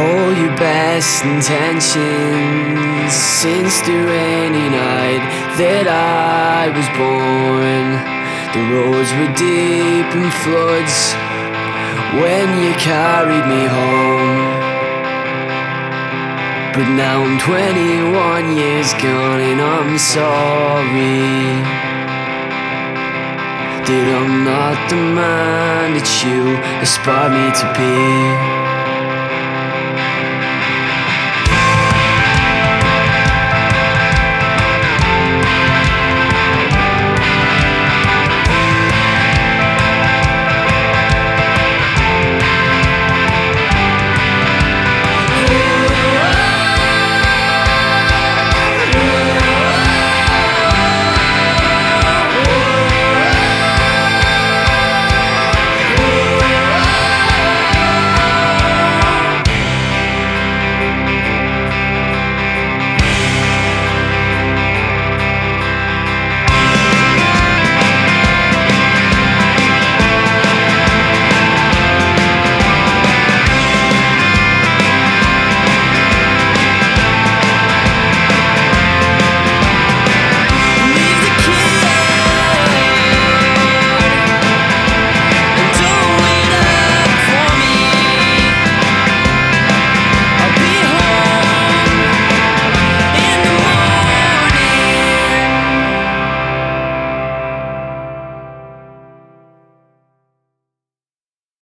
all your best intentions since the rainy night that I was born. The roads were deep in floods when you carried me home. But now I'm 21 years gone and I'm sorry that I'm not the man that you aspire me to be.